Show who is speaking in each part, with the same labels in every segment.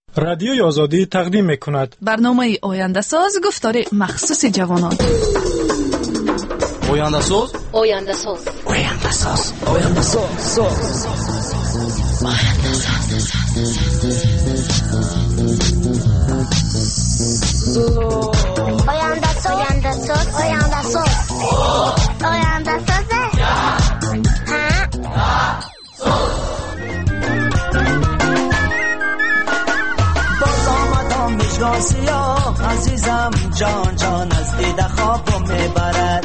Speaker 1: رادیوی آزادی تقدیم می‌کند
Speaker 2: برنامه آینده ساز گفتار مخصوص جوانان.
Speaker 3: آینده ساز
Speaker 4: آینده ساز
Speaker 3: آینده ساز آینده ساز
Speaker 4: آینده ساز آینده ساز آینده ساز آینده ساز
Speaker 5: سیاه عزیزم جان جان از دیده خواب میبرد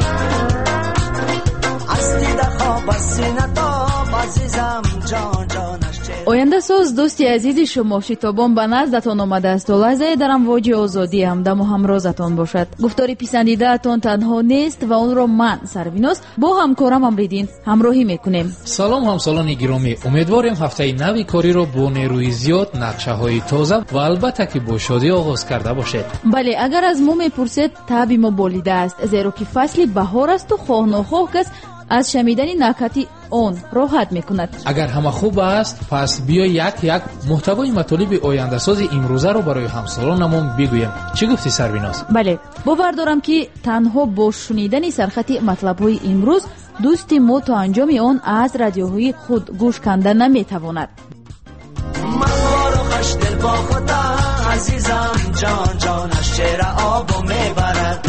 Speaker 5: از دیده خواب از سینه تاب عزیزم جان جانش
Speaker 6: آینده ساز دوستی عزیز شما شتابان به نزدتان آمده است و لحظه در امواج آزادی همدم و همرازتان باشد. گفتاری پسندیده اتان تنها نیست و اون را من سرویناس با همکارم امریدین همراهی میکنیم.
Speaker 7: سلام همسالان گرامی، امیدواریم هفته نوی کاری را با نیروی زیاد، نقشه های تازه و البته که با شادی آغاز کرده باشید.
Speaker 6: بله، اگر از ما میپرسید تابی ما بالیده است، زیرا که فصل بهار است و خواه نخواه کس از شنیدن نکاتی اون راحت میکند.
Speaker 7: اگر همه خوب است پس بیا یک محتوای مطالب آینده ساز امروزه رو برای همسالانمون بگویم. چی گفتی سرویناس؟
Speaker 6: بله، باور دارم که تنها با شنیدن سرخط مطلب‌های امروز دوستی ما تا انجام آن از رادیوهای خود گوش کنده نمیتواند.
Speaker 5: دل با خدا عزیزم جان جانش چهره آبو میبرد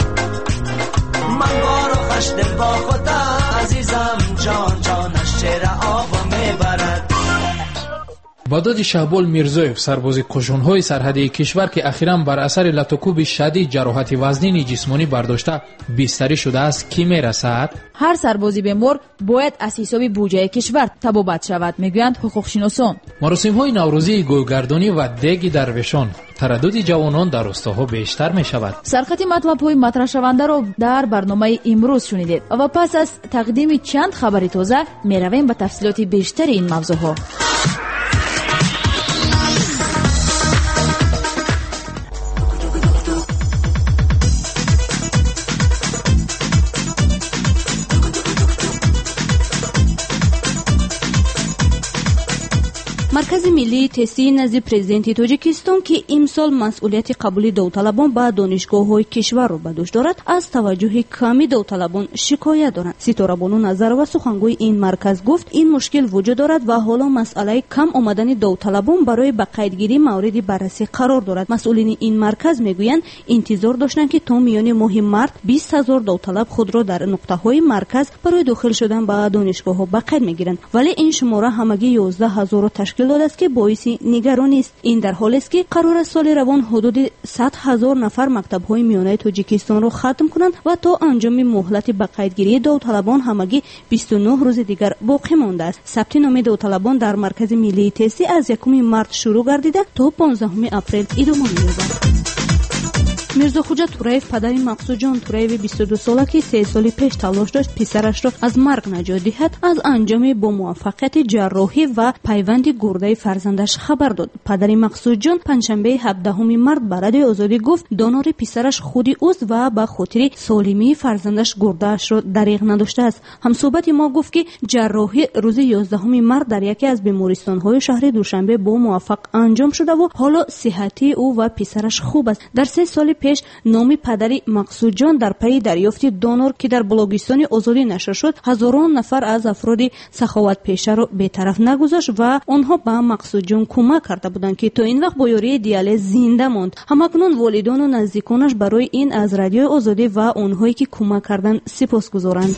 Speaker 5: من بارو خوش دل با خدا عزیزم جان جانش چهره آبو میبرد.
Speaker 7: با داد شهبال میرزویف سرباز کشون‌های سرحدی کشور که اخیراً بر اثر لطوکوب شدید جراحت وزنی جسمانی برداشته بستری شده است کی میرسد؟
Speaker 6: هر سربازی بیمار باید از حساب بودجه کشور تبابت شود، میگویند حقوق‌شناسان.
Speaker 7: مراسم‌های نوروزی گلگردانی و دیگ درویشان تردد جوانان در روستاها بیشتر می‌شود.
Speaker 6: سرخط مطلب‌های مطرح شونده را در برنامه امروز شنیدید و پس از تقدیم چند خبر تازه می‌رویم به تفصیلات بیشتر این موضوع‌ها.
Speaker 8: مرکز ملی تحصیل نزد پرزیدنت تاجیکستان که امسال مسئولیت قبولی داوطلبان به دانشگاه‌های کشور را به دوش دارد، از توجه کمی داوطلبان شکایت دارند. ستاره بانو نظرова سخنگوی این مرکز گفت این مشکل وجود دارد و حالا مسئله کم آمدن داوطلبان برای به قیدگیری مورد بررسی قرار دارد. مسئولین این مرکز میگویند انتظار داشتند که تا میان ماه مارس 20,000 داوطلب خود را در نقطه‌های مرکز برای داخل شدن به دانشگاه‌ها به قید میگیرند، ولی این شماره همگی 11,000 تشکیل داده است که باعث نگرانی است. این در حالی است که قرار است سال روان حدود 100,000 نفر مکتب‌های میانه تاجیکستان را ختم کنند و تا انجام مهلت به قیدگیری داوطلبان همگی 29 روز دیگر باقی مانده است. ثبت نام داوطلبان در مرکز ملی تحصیل از 1 مارس شروع گردیده تا 15 اپریل ادامه می‌یابد. میرزا خوجا توریف پدر مقصود جان توریف 22 ساله که 3 سال پیش تلاش داشت پسرش را از مرگ نجات دهد، از انجام با موفقیت جراحی و پیوند گرده فرزندش خبر داد. پدر مقصود جان پنجشنبه 17 مارس به رادیو آزادی گفت دونور پسرش خودی است و به خاطر سالمی فرزندش گرده‌اش را دریغ نداشته است. همصحبت ما گفت که جراحی روز 11 مارس در یکی از بیمارستان‌های شهر دوشنبه با موفق انجام شده و حالا صحتی او و پسرش خوب است. در 3 سال پیش نام پدر مقصود جان در پی دریافت دونور که در بلوچستان آزادی نشر شد، هزاران نفر از افراد سخاوت پیشه را بی‌طرف نگذاشت و آنها به مقصود جان کمک کرده بودند که تا این وقت با یاری دیالیز زنده ماند. همکنون والدان و نزدیکانش برای این از رادیو آزادی و آنهایی که کمک کردند سپاسگزارند.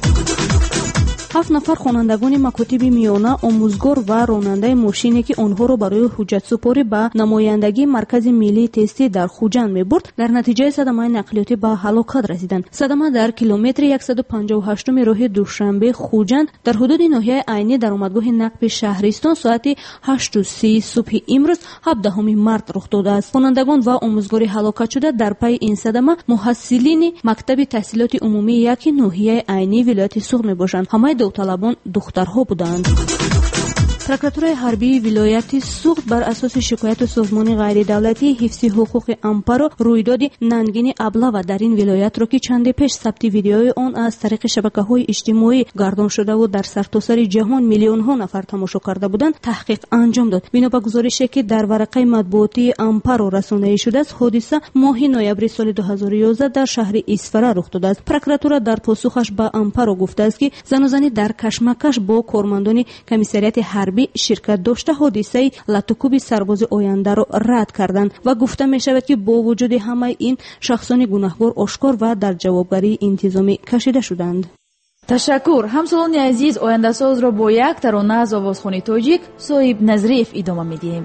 Speaker 8: 7 نفر خوانندگان مکاتب میانه، آموزگار و راننده ماشینی که آنها را برای حجت سپاری به نمایندگی مرکز ملی تستی در خوجند میبرد، در نتیجه صدمه نقلیاتی به هلاکت رسیدند. صدمه در کیلومتر 158 راه دوشنبه خوجند در حدود ناحیه عینی در درآمدگاه نقب شهرستان ساعت 8:30 صبح امروز 17 مارس رخ داده است. خوانندگان و آموزگار هلاکت شده در پی این صدمه محصلین مکتب تحصیلات عمومی یک ناحیه عینی ولایت سوغ میباشند. همه داوطلبان دخترها بودند. прокуратураи ҳарбии вилояти суғд бар асоси шикояту созмони ғайридавлатии ҳифзи ҳуқуқи ампаро рӯйдоди нангини аблава дар ин вилоятро ки чанде пеш сабти видеои он аз тариқи шабакаҳои иҷтимоӣ гардон шудаву дар сартосари ҷаҳон миллионҳо нафар тамошо карда буданд таҳқиқ анҷом дод. бино ба гузорише ки дар варақаи матбуотии ампаро расонаӣ шудааст, ҳодиса моҳи ноябри соли 2011 дар шаҳри исфара рух додааст. прокуратура дар посухаш ба ампаро гуфтааст ки занозанӣ дар кашмакаш бо кормандони комиссарияти ҳарбӣ ширкат дошта ҳодисаи латукуби сарбози ояндаро рад карданд ва гуфта мешавад ки бо вуҷуди ҳамаи ин шахсони гунаҳкор ошкор ва дар ҷавобгарии интизомӣ кашида шуданд.
Speaker 6: ташаккур. ҳамсолони азиз, ояндасозро бо як тарона аз овозхони тоҷик соҳиб Назриев идома медиҳем.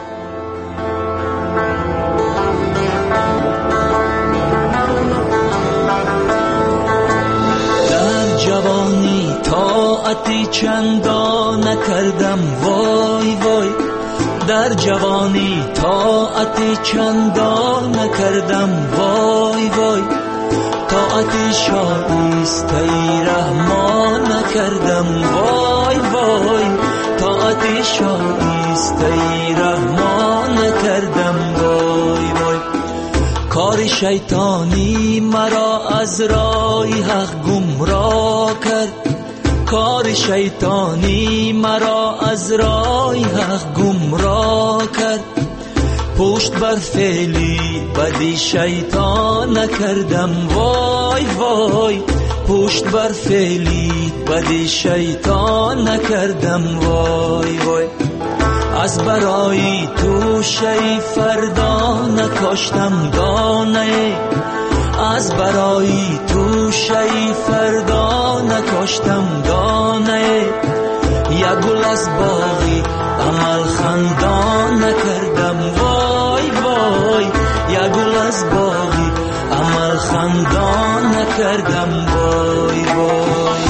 Speaker 5: در جوانی طاعتی چندان نکردم وای وای، در جوانی طاعتی چندان نکردم وای وای، طاعتی شایسته رحمان نکردم وای وای، طاعتی شایسته رحمان نکردم وای وای. کار شیطانی مرا از راه حق گمراه کرد، کار شیطانی مرا از راه حق گمراه کرد، پشت بر فعلی بدی شیطان نکردم وای وای، پشت بر فعلی بدی شیطان نکردم وای وای. از برای تو شی فردا نکاشتم دانه، از برای تو شی فردا نکاشتم دانه، یک گل از باغی عمل خندان نکردم وای وای، یک گل از باغی عمل خندان نکردم وای وای.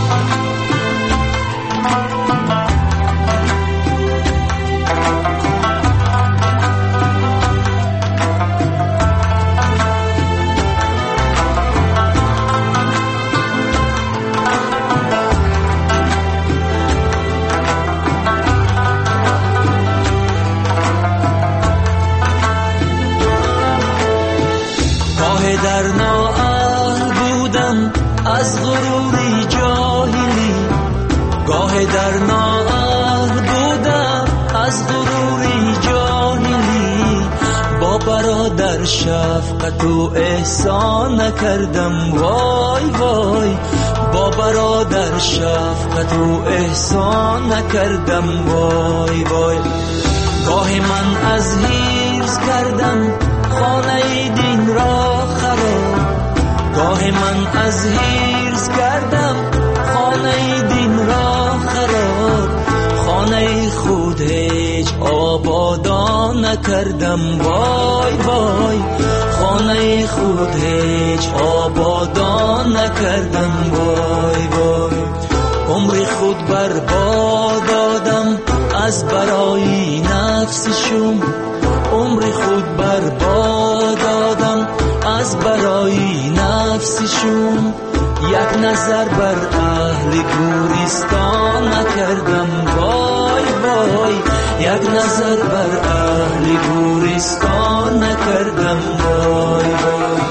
Speaker 5: در نااهل بودم از غروری جاهلی، گاه در نااهل بودم از غروری جاهلی، با برادر شفقت و احسان نکردم وای وای، با برادر شفقت و احسان نکردم وای وای. گاه من از حرص کردم خانه دین را خراب، گاه من از حرص کردم خانه دین را خراب، خانه خود هیچ آبادان نکردم وای وای، خانه خود هیچ آبادان نکردم وای وای. عمر خود برباد دادم از برای نفسشون، عمر خود برباد دادم از برای نفسشون، یک نظر بر اهل گورستان نکردم وای وای، یک نظر بر اهل گورستان نکردم وای وای.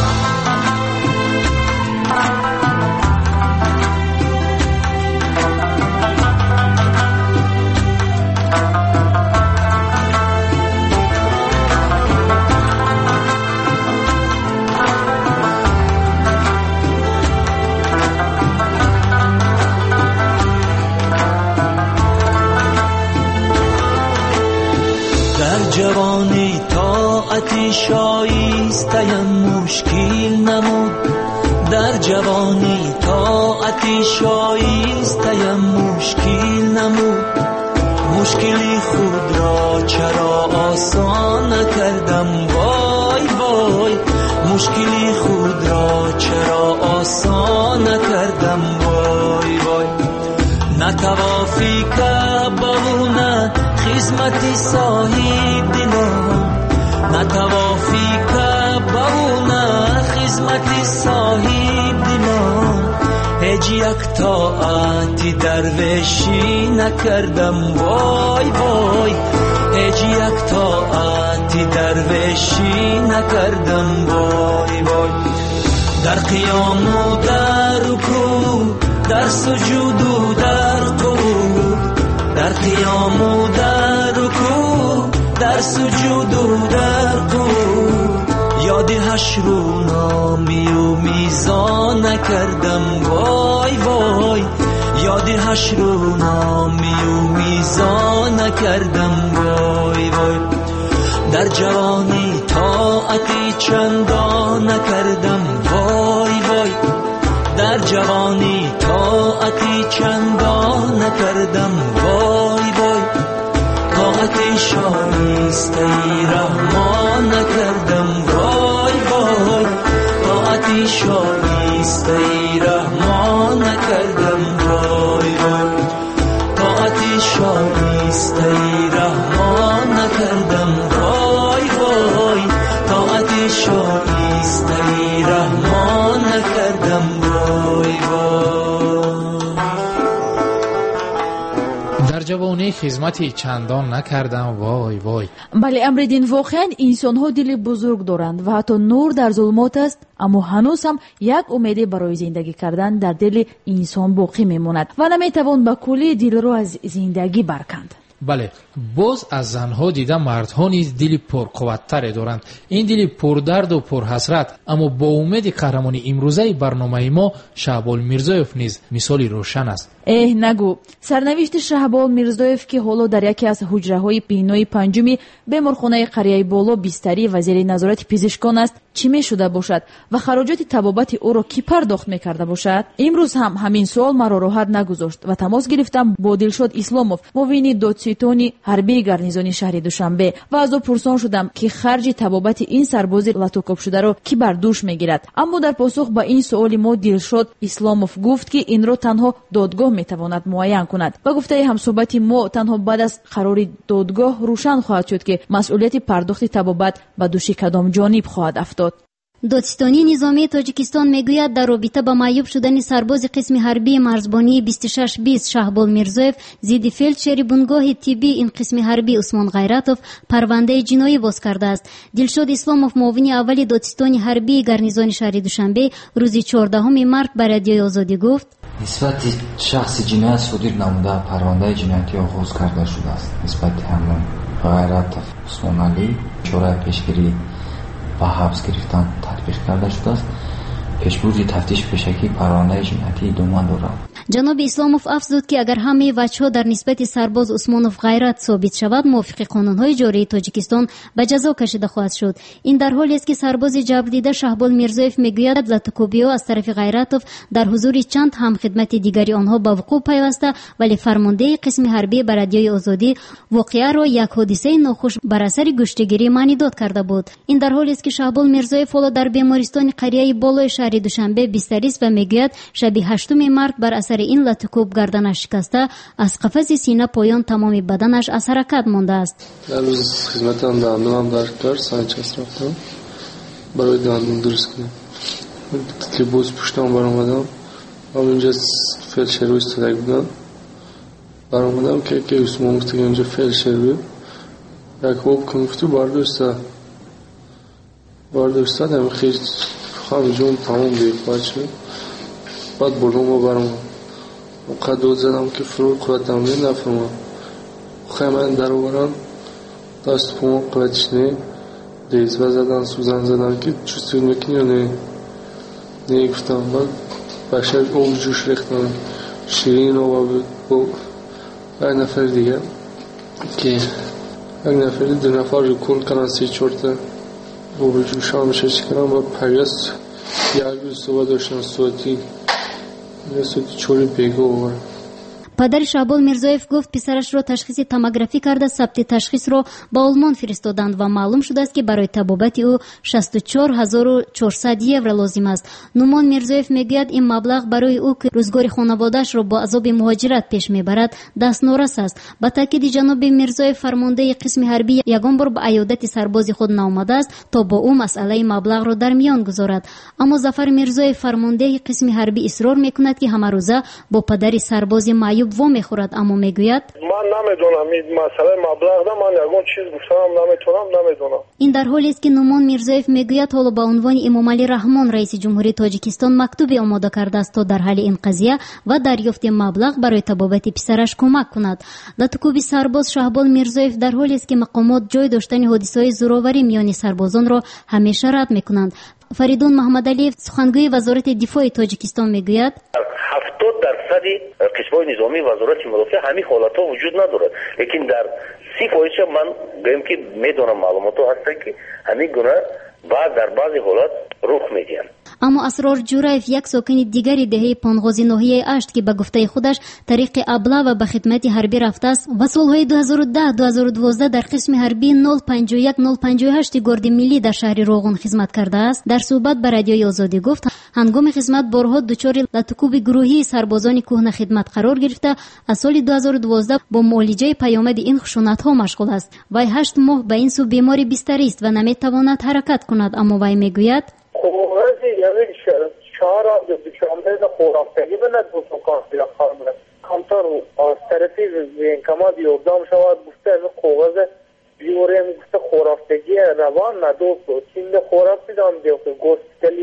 Speaker 5: جوانی طاعتی شایسته‌ام مشکل نمود، در جوانی طاعتی شایسته‌ام مشکل نمود، مشکلی خود را چرا آسان نکردم وای وای، مشکلی خود را چرا آسان نکردم وای وای. نتوافی که بونه خدمت صاحب دلان، نتوافی که بونه خدمت صاحب دلان، هیچ هیچ یک طاعتی درویشی نکردم وای وای هیچ یک طاعتی درویشی نکردم وای وای در قیام و در رکوع در سجود و در قعود در قیام و در رکوع در سجود و در قعود یاد حشر و نامی و میزان نکردم وای وای یاد حشر و نامی و میزان نکردم وای وای در جوانی طاعتی چندان نکردم وای وای در جوانی طاعتی چندان نکردم وای وای طاعتی شایسته رحمان نکردم وای وای طاعتی شایسته رحمان نکردم وای وای طاعتی شایسته رحمان نکردم وای وای طاعتی شایسته رحمان نکردم وای وای
Speaker 7: در جوانی خدمتی چندان نکردم وای وای.
Speaker 6: بله امریدین واقعا инсонҳо дили бузург доранд ва ҳатто нур дар зулмот аст, аммо ҳанӯз ҳам як умеде барои зиндагӣ кардан дар дили инсон боқӣ мемонад ва наметавон ба кулли дилро аз зиндагӣ барканд.
Speaker 7: бале боз аз занҳо дида мардҳо низ дили пурқувваттаре доранд. ин дили пурдарду пурҳасрат, аммо бо умеди қаҳрамони имрӯзаи барномаи мо Шаҳбол Мирзоев низ мисоли рӯшан аст.
Speaker 6: нагӯ сарнавишти Шаҳбол Мирзоев ки ҳоло дар яке аз ҳуҷраҳои бинои панҷуми беморхонаи қарияи боло бистарӣ ва зери назорати пизишкон аст, чӣ мешуда бошад ва хароҷоти табобати ӯро кӣ пардохт мекарда бошад? имрӯз ҳам ҳамин суол маро роҳат нагузошт ва тамос гирифтам бо Дилшод Исломов, муовини додситони ҳарбии гарнизони шаҳри Душанбе ва аз ӯ пурсон шудам ки харҷи табобати ин сарбози латӯкобшударо кӣ бар дӯш мегирад. аммо дар посух ба ин суоли мо Дилшод Исломов гуфт ки инро танҳо додгоҳ метавонад муайян кунад ва гуфтаи ҳамсӯҳбати мо танҳо баъд аз қарори додгоҳ рӯшан хоҳад шуд ки масъулияти пардохти табобат ба дӯши кадом ҷониб хоҳад афтод.
Speaker 9: додистони низомии тоҷикистон мегӯяд дар робита ба маъюб шудани сарбози қисми ҳарбии марзбонии 2620 Шаҳбол Мирзоев зидди фелдшери бунгоҳи тиббии ин қисми ҳарбӣ Усмон Ғайратов парвандаи ҷиноӣ боз кардааст. Дилшод Исломов, муовини аввали додистони ҳарбии гарнизони шаҳри Душанбе, рӯзи 14 март ба радиои Озодӣ гуфт:
Speaker 10: нисбати шахси ҷиноят содир намуда парвандаи ҷиноятӣ оғоз карда шудааст. нисбати ҳамон Ғайратов Усмон Али чораи пешгирӣ ба ҳабс гирифтан татбиқ карда шудааст. пешбурди тафтиш пешакӣ парвандаи ҷиноятӣ идома дорад.
Speaker 9: ҷаноби Исломов афзуд ки агар ҳамаи ваҷҳо дар нисбати сарбоз Усмонов Ғайрат собит шавад, мувофиқи қонунҳои ҷории Тоҷикистон ба ҷазо кашида хоҳад шуд. ин дар ҳоле аст ки сарбози ҷабрдида Шаҳбол Мирзоев мегӯяд латӯкобиҳо аз тарафи Ғайратов дар ҳузури чанд ҳамхидмати дигари онҳо ба вуқӯъ пайваста, вале фармондеи қисми ҳарбӣ ба радиои Озодӣ воқеаро як ҳодисаи нохуш бар асари гӯштагирӣ маънидод карда буд. ин дар ҳоле аст ки Шаҳбол Мирзоев ҳоло дар бемористони қарияи болои шаҳри Душанбе бистарист ва мегӯяд шаби 8 март бар асари ин латӯкоб гарданаш шикаста, аз қафази сина поён тамоми баданаш аз ҳаракат мондааст.
Speaker 11: дар рӯз хизматам дандонам дард кард, санчас рафтам барои дандон дуруст кунам. либос пуштам баромадам, ҳаминҷа фелдшер истода будам. баромадам ки Усмонов дига инҷа фелдшер буд. як обка гуфту бардошта ҳами хиш ҳамҷон тамом беқувват шуд. баъд болома баромад. қадод задам ки фурур қувватам не нафаҳмам. хай ман дароварам, дасту пома қувватиш не. резва задан, сӯзан задан ки чувствует мекунӣ ё не гуфтам. баъд ба шаб об ҷӯш рехтам. ширин ова буд бо як нафари дигар ки як нафари ду нафарро кӯл кардам, 3-4 оби ҷӯш ҳамеша чӣ кардам. баъд пайваст як рӯз суҳбат доштам, соати 4 бегоҳ оварам.
Speaker 9: падари Шаҳбол Мирзоев гуфт писарашро ташхиси томографӣ карда сабти ташхисро ба Олмон фиристоданд ва маълум шудааст ки барои табобати ӯ 64400 евро лозим аст. Нумон Мирзоев мегӯяд ин маблағ барои ӯ ки рӯзгори хонаводаашро бо азоби муҳоҷират пеш мебарад дастнорас аст. Ба таъкиди ҷаноби Мирзоев фармондаи қисми ҳарбӣ ягон бор ба айёдати сарбози худ наомадааст то бо ӯ масъалаи маблағро дар миён гузорад. аммо Зафар Мирзоев фармондаи қисми ҳарбӣ исрор мекунад ки ҳамарӯза бо падари сарбози маъюб вомехӯрад, аммо мегӯяд
Speaker 11: ман намедонам ин масъалаи маблағда ман ягон чиз гуфтам намедонам.
Speaker 9: ин дар ҳоле аст ки Нумон Мирзоев мегӯяд ҳоло ба унвони Эмомалӣ Раҳмон раиси ҷумҳурии Тоҷикистон мактубе омода кардааст то дар ҳалли ин қазия ва дарёфти маблағ барои табобати писараш кӯмак кунад. Латукуби сарбоз Шаҳбол Мирзоев дар ҳоле аст ки мақомот ҷой доштани ҳодисаҳои зӯроварӣ миёни сарбозонро ҳамеша рад мекунанд. Фаридун Маҳмадалиев сухангӯи вазорати дифои Тоҷикистон мегӯяд
Speaker 12: 70% қисмҳои низомии вазорати мудофиа ҳамин ҳолатҳо вуҷуд надорад, лекин дар 30% ман гӯем ки медонам маълумотҳо ҳастанд ки ҳамин гуна дар баъзе ҳолат рух медиҳанд.
Speaker 9: аммо Асрор Ҷураев як сокини дигари деҳаи Понғозӣ ноҳияи Ашт ки ба гуфтаи худаш тариқи аблава ба хидмати ҳарбӣ рафтааст ва солҳои 2010-2012 дар қисми ҳарбии 051-058 горди миллӣ дар шаҳри Роғун хизмат кардааст, дар суҳбат ба радиои Озодӣ гуфт ҳангоми хизмат борҳо дучори латукуби гурӯҳии сарбозони кӯҳна хидмат қарор гирифта аз соли 2012 бо муолиҷаи паёмади ин хушунатҳо машғул аст. Вай 8 моҳ ба ин сӯ бемори бистарист ва наметавонад ҳаракат кунад, аммо вай мегӯяд
Speaker 11: камтар аз тарафи военкомат ёрдам шавад гуфта коғаз биёрем гуфта хорафтагӣ равон надост чинда хораф бидам госпитали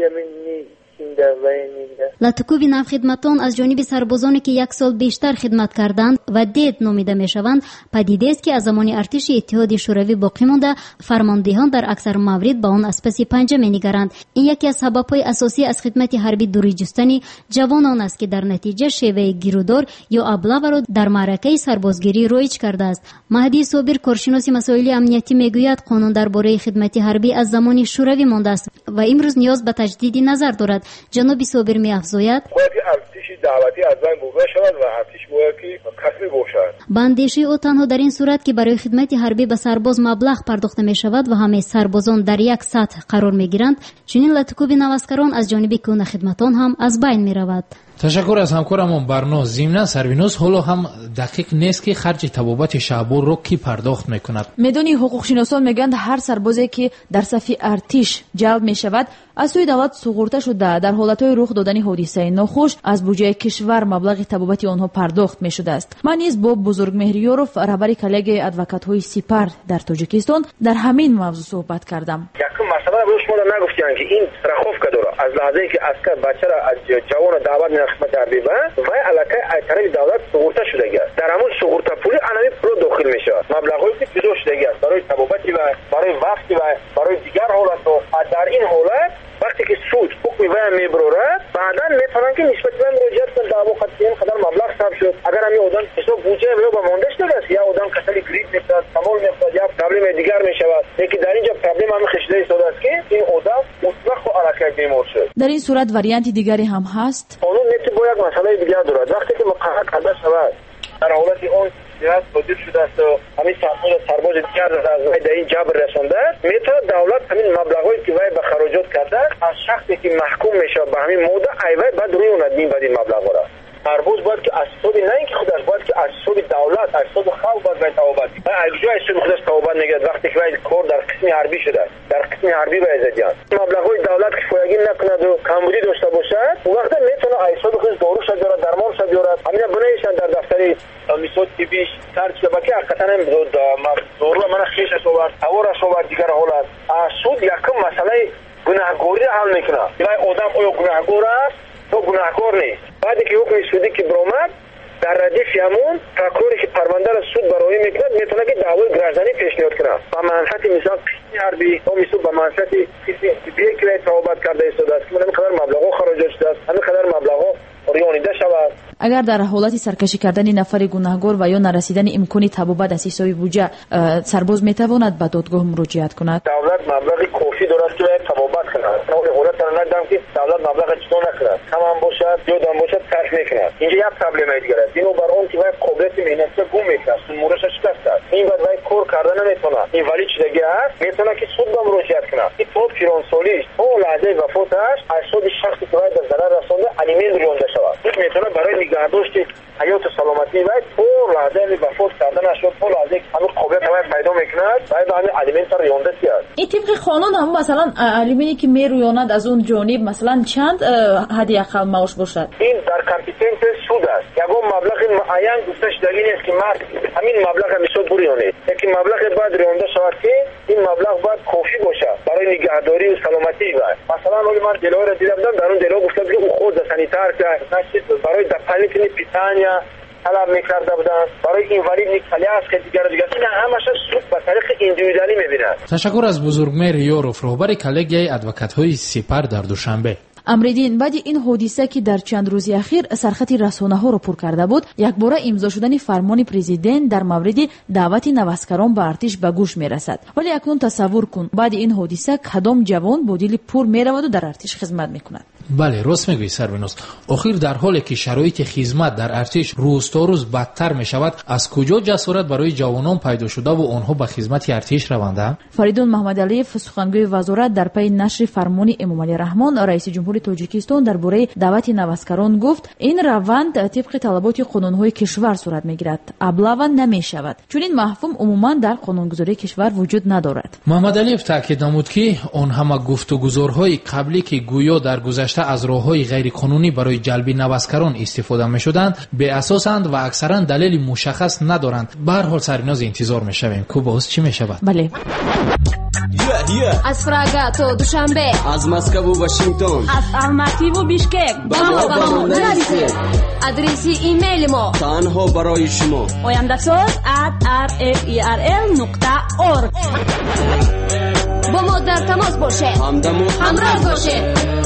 Speaker 11: чинда военнида.
Speaker 9: Латукуби навхидматон аз ҷониби сарбозоне ки як сол бештар хидмат карданд ва дед номида мешаванд падидест ки аз замони артиши иттиҳоди шӯравӣ боқӣ монда фармондеҳон дар аксар маврид ба он аз паси панҷа менигаранд. Ин яке аз сабабҳои асосӣ аз хидмати ҳарбӣ дурӣ ҷустани ҷавонон аст ки дар натиҷа шеваи гирӯдор ё аблаваро дар маъракаи сарбозгирӣ роиҷ кардааст. Маҳдии Собир коршиноси масоили амниятӣ мегӯяд қонун дар бораи хидмати ҳарбӣ аз замони шӯравӣ мондааст ва имрӯз ниёз ба таҷдиди назар дорад. ҷаноби Собир меафзояд
Speaker 11: даъвати аз зан гузашт шавад ва артиш бояд ки касбӣ бошад.
Speaker 9: Ба андешаи ӯ танҳо дар ин сурат ки барои хидмати ҳарбӣ ба сарбоз маблағ пардохта мешавад ва ҳамаи сарбозон дар як сатҳ қарор мегиранд, чунин латукуби наваскарон аз ҷониби кӯҳнахидматон ҳам аз байн меравад.
Speaker 7: ташаккур аз ҳамкорамон Барноз. Зимнан Сарвинос ҳоло ҳам дақиқ нест ки харҷи табобати Шаҳболро ки пардохт мекунад.
Speaker 6: медони ҳуқуқшиносон мегӯянд ҳар сарбозе ки дар сафи артиш ҷалб мешавад аз сӯи давлат суғурта шуда дар ҳолатҳои рух додани ҳодисаи нохуш аз буҷаи кишвар маблағи табобати онҳо пардохт мешудааст. ман низ бо Бузургмеҳриёров раҳбари коллегияи адвокатҳои Сипар дар Тоҷикистон дар ҳамин мавзӯъ суҳбат кардам.
Speaker 12: якум масъала бо шумо нагуфтиянд ки ин страховка дорад. аз лаҳзае ки аскар бачара аз ҷавона даъват хидмати ҳарбӣ вай аллакай аз тарафи давлат суғурта шудаги аст. дар ҳамон суғурта пули анами пул дохил мешавад. маблағҳое ки ҷудо шудаги аст барои табобати вай, барои вақти вай, барои дигар ҳолатҳо. дар ин ҳолат вақте ки суд ҳукми вай мебарорад баъдан метавонанд ки нисбати вай муроҷиат кунанд даъво ин қадар маблағ сабт шуд. агар ҳамин одам ҳисоб буҷаи вай ба монда шудааст я одам касали грип мешавад, самол мешавад, я проблеми дигар мешавад. лекин дар инҷа проблем ҳамин хишда истодааст ки ин одам мутлақо аллакай бемор шуд.
Speaker 6: дар ин сурат варианти дигаре ҳам ҳаст.
Speaker 12: қонун бо як масъалаи дигар дорад. вақте ки муқаррар карда шавад дар ҳолати он صادر شده است و همین سرباز دیگر از وی در این جبر رسانده میتونه دولت همین مبلغایی که وی به خراجات کرده از شخصی که محکوم میشه به همین موده ایوه بعد روی اون دین بدین مبلغا را سرباز باید که از حساب نه اینکه خودش باید که از حساب دولت از حساب خلق باید وی توبت کنه. اگه جای حساب خودش توبت نگه وقتی که وی کار در قسم حربی شده در قسم حربی وی زدیان مبلغای دولت کفایگی نکنه و کمبودی داشته باشه اون وقت میتونه از حساب خودش دارو شد بیاره درمان شد بیاره همین بنویسن در دفتری میسود تیبیش سرچ که حقیقتا هم دارو من خیش صحبت هوار صحبت دیگر حالت سود یکم مسئله گناهگاری حل میکنه. وی آدم آیا گناهگار است تو گناهگار نیست. بعدی که حکم سودی که برآمد در ردیف همون پرокуроری که پرونده را سود برآوری میکند میتونه که دعوای گردانی پیشنهاد کنه. با منفعت مثلا قسمی حربی او مثلا با منفعت قسمی طبیعی که توبت کرده است که همین قدر مبلغ خراجات شده است همین قدر مبلغ риёнида шавад.
Speaker 6: агар дар ҳолати саркашӣ кардани нафари гунаҳгор ва ё нарасидани имкони табобат аз ҳисоби буҷа сарбоз метавонад ба додгоҳ муроҷиат кунад.
Speaker 12: давлат маблағи кофӣ дорад ки бояд табобат кунад. ҳолатро надам ки давлат маблағи чито накунад, камам бошад ё дам бошад сарф мекунад. инҷа як проблемаи дигар аст. бинобар он ки вай қобилияти меҳнатиро гум мекунад, сумураша шикаст аст. ин баъд вай кор карда наметавонад. инвалид шудагӣ аст, метавонад ки суд ба муроҷиат кунад. ин то пиронсолист то лаҳзаи вафоташ аз соди шахси ки вай дар зарар расонда алимент ронда шавад. ин метавонад барои нигаҳдошти ҳаёту саломатии вай то лаҳзаи вафот карда нашуд, то лаҳзае ки ҳамин қобилият вай пайдо мекунад, вай ба ҳамин алиментро рондаси аст.
Speaker 6: ин тибқи қонун ҳам масалан алимени ки мерӯёнад аз он ҷониб масалан чанд ҳадди ақал маош бошад?
Speaker 12: ин дар компетенсияи суд аст. ягон маблағи муайян гуфта шудагӣ нест ки мард ҳамин маблағро мисол бурёнед. яки маблағе бояд ронда шавад ки ин маблағ бояд кофӣ бошад барои нигаҳдорию саломатии вай. масалан оли ман делоро дидам, дар он дело гуфта ки уход за санитарка барои дополнительни питания талаб мекарда буданд, барои инвалидни коляска дигар дигар. ин ҳамаша суд ба тариқи индивидуалӣ мебинад.
Speaker 7: ташаккур аз бузургмер Ёров, роҳбари коллегияи адвокатҳои Сипар дар Душанбе.
Speaker 6: амриддин баъди ин ҳодиса ки дар чанд рӯзи ахир сархати расонаҳоро пур карда буд, якбора имзо шудани фармони президент дар мавриди даъвати навазкарон ба артиш ба гӯш мерасад. вале акнун тасаввур кун, баъди ин ҳодиса кадом ҷавон бо дили пур мераваду дар артиш хизмат мекунад?
Speaker 7: бале, рост мегӯӣ Сарвинос. охир дар ҳоле ки шароити хизмат дар артиш рӯз то рӯз бадтар мешавад, аз куҷо ҷасорат барои ҷавонон пайдо шудаву онҳо ба хизмати артиш раванда?
Speaker 6: фаридун маҳмадалиев, сухангӯи вазорат, дар пайи нашри фармони Эмомалӣ Раҳмон, раиси ҷумҳури Тоҷикистон дар бораи даъвати навазкарон гуфт, ин раванд тибқи талаботи қонунҳои кишвар сурат мегирад, аблава намешавад. чунин мафҳум умуман дар қонунгузории кишвар вуҷуд надорад.
Speaker 7: маҳмадалиев таъкид намуд ки он ҳама гуфтугузорҳои қаблӣ ки гӯё дар гузашта аз роҳҳои ғайриқонунӣ барои ҷалби навазкарон истифода мешуданд, беасосанд ва аксаран далели мушаххас надоранд. ба ҳар ҳол Сарвиноз интизор мешавем. ку боз чӣ мешавад?
Speaker 6: бале,
Speaker 13: аз Прага то Душанбе,
Speaker 3: аз Москву Вашингтон,
Speaker 13: аз Алмативу Бишкек ба мо нарасед. адреси имейли мо
Speaker 3: танҳо барои шумо
Speaker 13: oyandasoz@rferl.org. бо мо дар тамос бошед, ҳамроҳ бошед.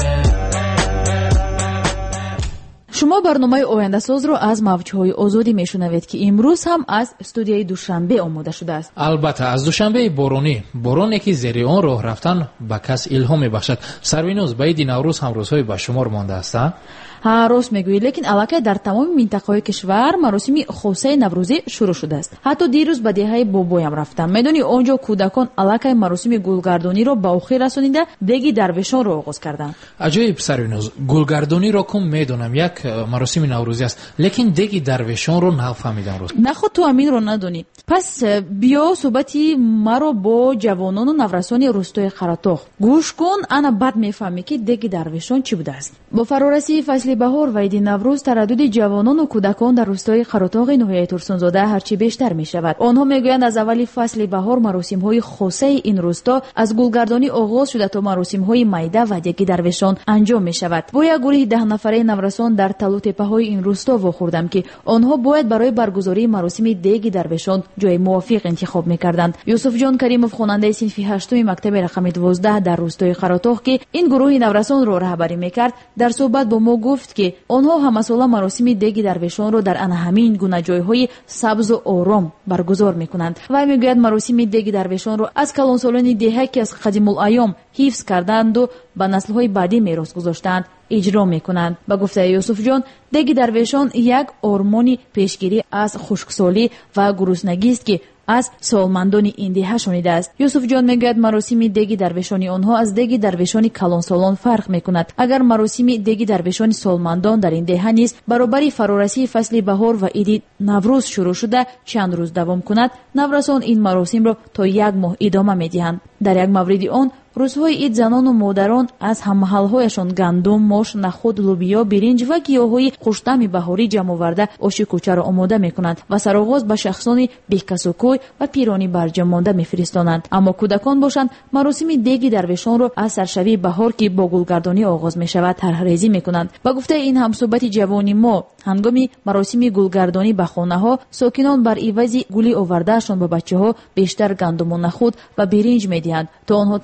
Speaker 6: шумо барномаи ояндасозро аз мавҷҳои озодӣ мешунавед ки имрӯз ҳам аз студияи Душанбе омода шудааст.
Speaker 7: албатта аз Душанбеи боронӣ, бороне ки зери он роҳ рафтан ба кас илҳом мебахшад. Сарвиноз, ба иди Наврӯз ҳам рӯзҳои ба шумор мондааст?
Speaker 6: ҳа, рост мегӯӣ, лекин аллакай дар тамоми минтақаҳои кишвар маросими хосаи наврӯзӣ шурӯъ шудааст. ҳатто дирӯз ба деҳаи бобоям рафтам. медонӣ онҷо кӯдакон аллакай маросими гулгардониро ба охир расонида деги дарвешонро оғоз карданд.
Speaker 7: аҷоиб Сарвиноз, гулгардониро кум медонам, як маросими наврӯзӣ аст, лекин деги дарвешонро нафаҳмидам. рост
Speaker 6: наход ту аминро надонӣ. пас биё суҳбати маро бо ҷавонону наврасони рӯстои Қаратоғ гӯш кун, ана баъд мефаҳмӣ ки деги дарвешон чӣ будааст. бо фарорасии фасли баҳор ва иди Наврӯз тараддуди ҷавонону кӯдакон дар рӯстои Қаратоғи ноҳияи Турсунзода ҳарчи бештар мешавад. онҳо мегӯянд аз аввали фасли баҳор маросимҳои хосаи ин рӯсто аз гулгардонӣ оғоз шуда то маросимҳои майда ва деги дарвешон анҷом мешавад. бо як гурӯҳи 10 нафараи наврасон дар талутепаҳои ин рӯсто вохӯрдам ки онҳо бояд барои баргузории маросими деги дарвешон ҷои мувофиқ интихоб мекарданд. Юсуфҷон Каримов, хонандаи синфи 8 мактаби рақами 12 дар рӯстои Қаратоғ ки ин гурӯҳи наврасонро раҳбарӣ мекард, дар суҳбат бо мо гуфт ки онҳо ҳамасола маросими деги дарвешонро дар ана ҳамин гуна ҷойҳои сабзу ором баргузор мекунанд. вай мегӯяд маросими деги дарвешонро аз калонсолони деҳа ки аз қадимулайём ҳифз карданду ба наслҳои баъдӣ мерос гузоштаанд иҷро мекунанд. ба гуфтаи Юсуфҷон, деги дарвешон як ормони пешгирӣ аз хушксолӣ ва гуруснагист ки аз солмандони ин деҳа шонидааст. Юсуфҷон мегӯяд маросими деги дарвешони онҳо аз деги дарвешони калонсолон фарқ мекунад. агар маросими деги дарвешони солмандон дар ин деҳа низ баробари фарорасии фасли баҳор ва иди Наврӯз шурӯъ шуда чанд рӯз давом кунад, наврасон ин маросимро то 1 моҳ идома медиҳанд. дар як мавриди он рӯзҳои ид занону модарон аз ҳаммаҳалҳояшон гандум, мош, нахуд, лӯбиё, биринҷ ва гиёҳҳои хуштаъми баҳорӣ ҷамъоварда оши кӯчаро омода мекунанд ва сароғоз ба шахсони беҳкасукӯй ва пирони барҷамонда мефиристонанд. аммо кӯдакон бошанд, маросими деги дарвешонро аз саршавии баҳор ки бо гулгардонӣ оғоз мешавад тарҳрезӣ мекунанд. ба гуфтаи ин ҳамсӯҳбати ҷавони мо, ҳангоми маросими гулгардонӣ ба хонаҳо, сокинон бар ивази гули овардаашон ба бачаҳо бештар гандуму нахуд ва биринҷ медиҳанд то онҳо тавонанд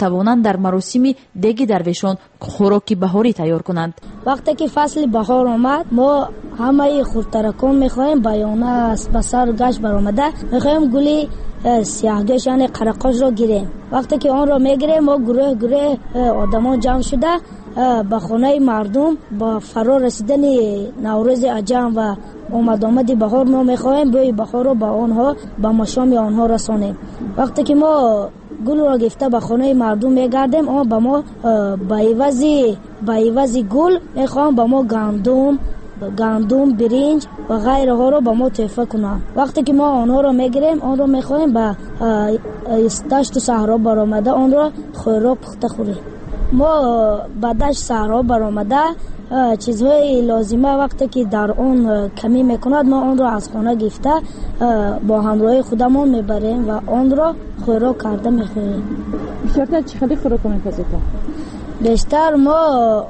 Speaker 6: در مراسم دیگ درویشان خوراک بهاری تیار کنند.
Speaker 14: وقتی که فصل بهار آمد ما همه خورترکان میخوایم بیانه به سر گشت برآمده میخوایم گلی سیاهگش یعنی قرقاش را گیریم. وقتی که آن را میگیریم ما گروه آدمان جمع شده به خانه مردم با فرا رسیدن نوروز عجم و آمد بهار ما میخوایم بوی بهار رو با آنها با مشام آنها رسانیم. وقتی که ما گل را گفته به خانه مردم میگردیم آن با ما با عوض گل میخوام با ما گندم برنج و غیره ها رو با ما تحفه کنند. وقتی که ما آنها رو میگیریم آن رو میخوایم به دشت و صحرا برآمده آن را خوراک پخته خوریم. ما به دشت صحرا برآمده چیزهای لازمه وقتی که در آن کمی میکند ما آن را از خانه گرفته با همراه خودمون میبریم و آن را خوراک کرده میخوریم.
Speaker 2: بیشتر چه خیلی خوراک میپزید؟
Speaker 14: بیشتر ما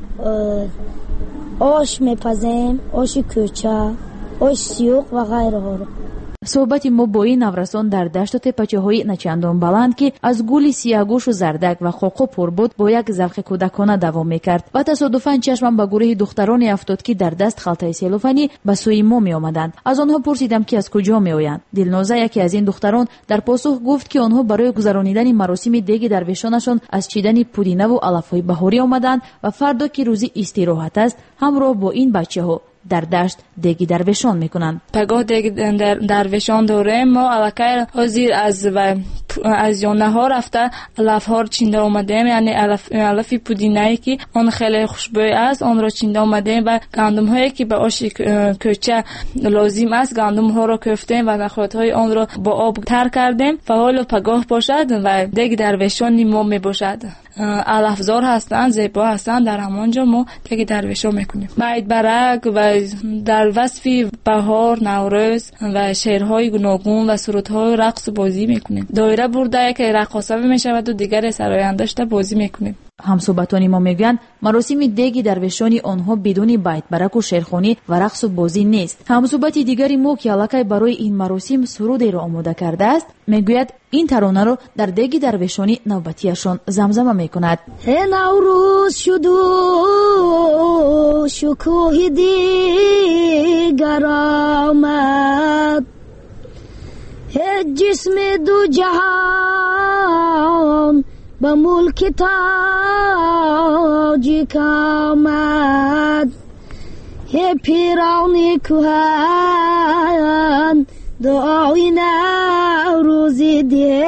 Speaker 14: آش میپزیم، آش کوچه، آش سیوق و غیره ها رو.
Speaker 6: صحبت ما با این نورسان در دشت و تپچه های نچندان بلند که از گل سیاهگوش و زردک و خوقو پر بود با یک ذوق کودکانه دوام میکرد و تصادفاً چشمم به گروه دختران افتاد که در دست خلطه سلوفانی به سوی ما می آمدند. از آنها پرسیدم که از کجا می آیند. دلنازه یکی از این دختران در پاسخ گفت که آنها برای گذرانیدن مراسم دیگ درویشانشان از چیدن پودینه و علفهای بهاری آمدند و فردا که روزی استراحت است همراه با این بچه‌ها در دشت دیگ درویشان میکنند.
Speaker 15: پگاه دیگ درویشان داریم ما الکای حاضر از یانه ها رفته علف ها چینده آمدیم، یعنی علف پودینه‌ای که آن خیلی خوشبوی است آن را چینده آمدیم و گندم هایی که به آش کوچه لازم است گندم ها را کوفتیم و نخود های آن را با آب تر کردیم و حالا پگاه باشد و دیگ درویشان ما می باشد. علفزار هستند، زیبا هستند، در همانجا ما دیگ درویشان میکنیم. بعد برگ و در وصف بهار، نوروز و شعرهای گوناگون و سرودهای رقص و بازی میکنیم. دایره برده که رقاصه میشود و دیگر سرایندش بازی میکنیم.
Speaker 6: همصحبتان ما میگویند مراسم دیگ درویشانی آنها بدون بیت برک و شعرخوانی و رقص و بازی نیست. همصحبت دیگری ما که الکای برای این مراسم سرودی را آماده کرده است میگوید این ترانه را در دیگ درویشانی نوبتیشان زمزمه میکند.
Speaker 14: نوروز شد و شکوه دیگر آمد، جسم دو جهان به ملک تاجیک آمد. پیران کهن دعای نوروزی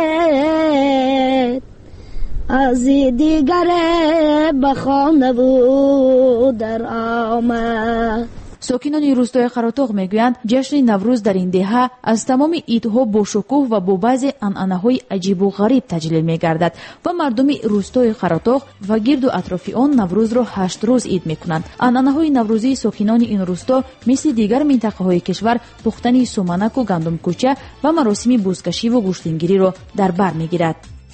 Speaker 14: دید، از دیگر به خانه و در آمد.
Speaker 6: ساکنان روستای قراتاق میگویند جشن نوروز در این دهه از تمام عیدها با شکوه و با بعضی عنعنه‌های عجیب و غریب تجلیل میگردد و مردم روستای قراتاق و گرد و اطراف آن نوروز را 8 روز عید میکنند. عنعنه‌های نوروزی ساکنان این روستا مثل دیگر منطقه‌های کشور پختن سومنک و گندم کوچه و مراسم بوزکشی و گوشتینگیری را در بر میگیرد.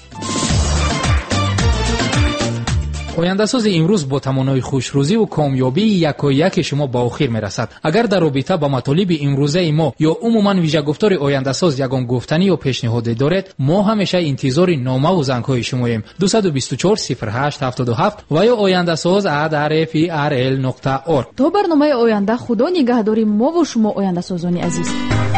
Speaker 7: آینده‌ساز امروز با تمنای خوشروزی و کامیابی یکایک شما با آخر میرسد. اگر در رابطه با مطالب امروزه ما یا عموما ویژه گفتار آینده‌ساز یگان گفتنی یا پیشنهادی دارید، ما همیشه انتظار نامه و زنگ‌های شماییم. 224 08 77 و یا ayandasaz@rfrl.org.
Speaker 6: تا برنامه آینده خدا نگهداری ما و شما آینده‌سازان عزیز.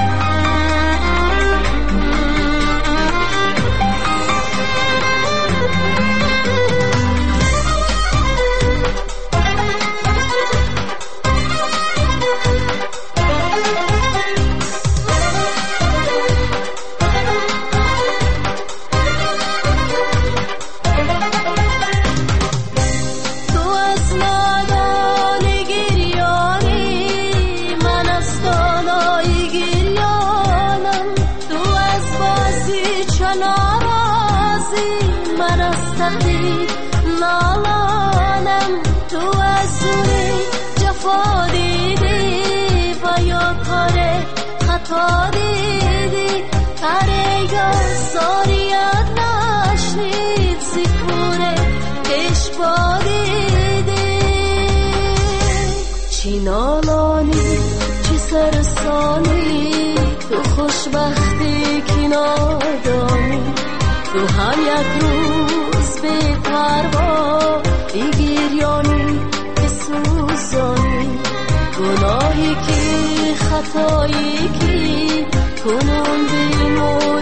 Speaker 16: تو خوشبختی که نادانی تو هم یک روز بهتر خطایی که کنون بیمون